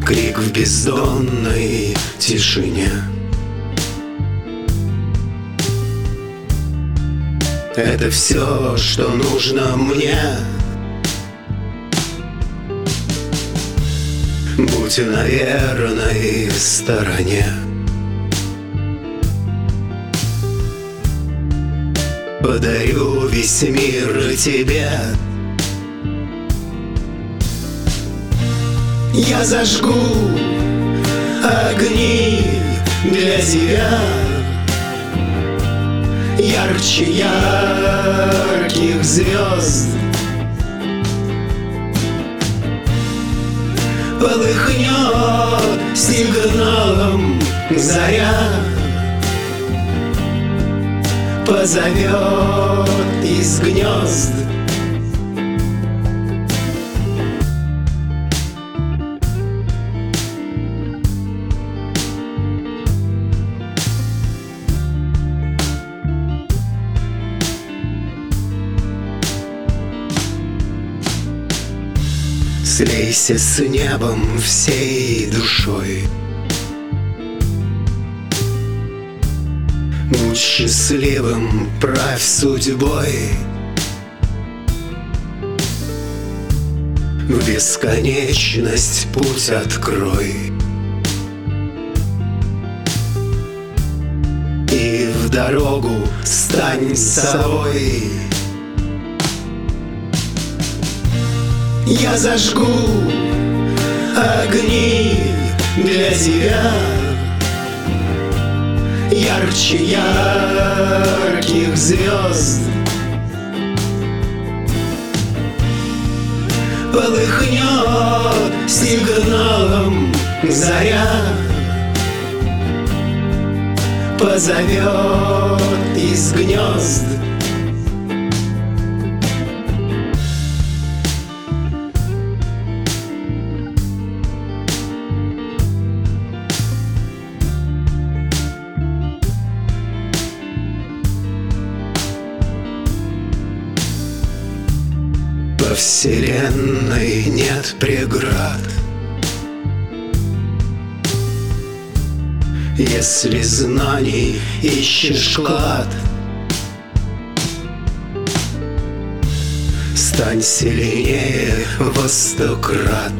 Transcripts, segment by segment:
крик в бездонной тишине. Это все, что нужно мне. Будь на верной стороне. Подарю весь мир тебе. Я зажгу огни для тебя, ярче ярких звезд. Полыхнет сигналом заря, позовет из гнезд. Слейся с небом всей душой. Будь счастливым, правь судьбой. В бесконечность путь открой. И в дорогу стань совой. Я зажгу огни для тебя, ярче ярких звезд. Полыхнет сигналом заря, позовет из гнезд. Во вселенной нет преград. Если знаний ищешь клад, стань сильнее во 100 крат.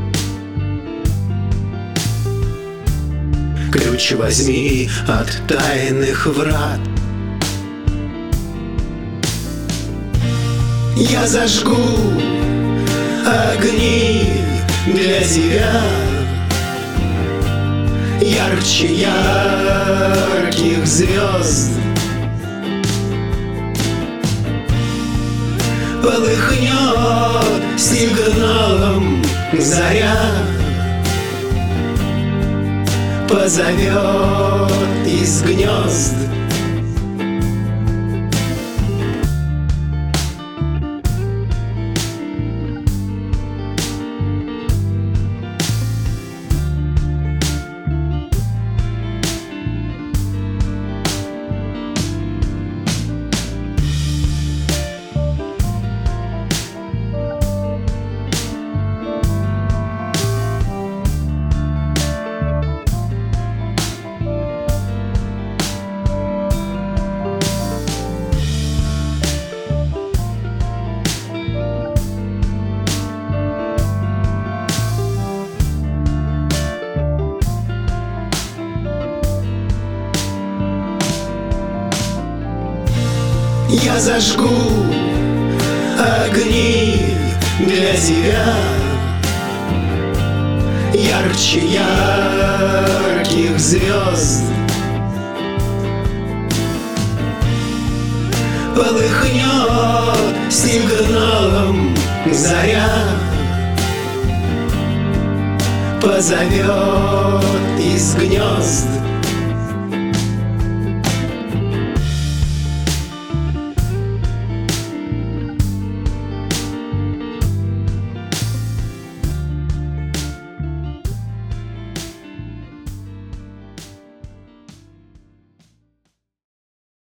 Ключ возьми от тайных врат. Я зажгу огни для тебя, ярче ярких звезд. Полыхнет сигналом заря, позовет из гнезд. Я зажгу огни для тебя, ярче ярких звезд. Полыхнет сигналом заря, позовет из гнезд.